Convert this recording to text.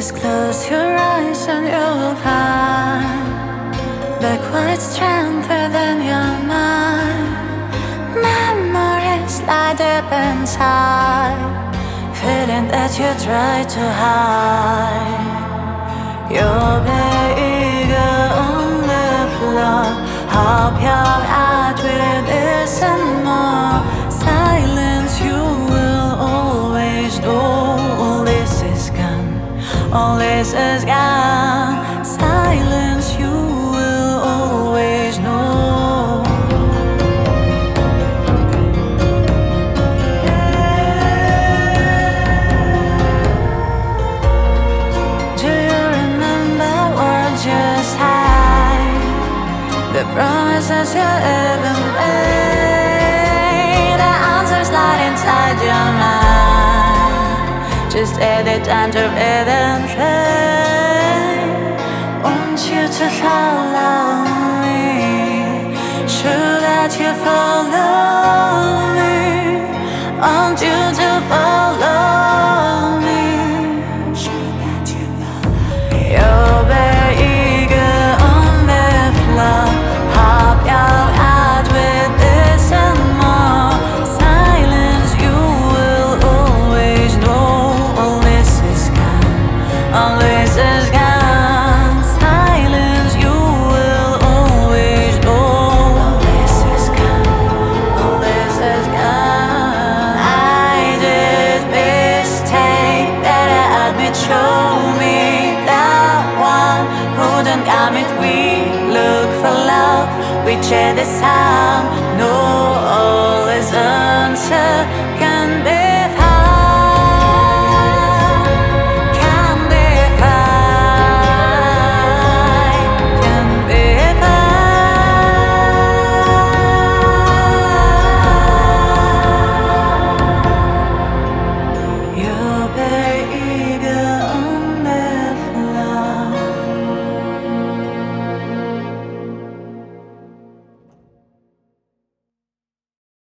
Just close your eyes and you'll find the quiet strength within your mind. Memories lie deep inside, feeling that you try to hide. You'll be eager on the floor. Hope your heart will listen more. Silence, you will always know. All this is gone, all this is gone. Silence, you will always know. Do you remember what you said? The promises you ever made, the answers lie inside your mind. Just take the time to read and pray. Want you to follow me, sure that you follow me. Want you to follow me, sure that you follow me. You'll be eager on the floor. Hope your heart will listen more. Silence, you will always know. All this is gone, all this is gone. Silence, you will always know. All this is gone, all this is gone. I did mistake, better admit, show me the one who don't come it. We look for love, we share the sound. No, all is answered.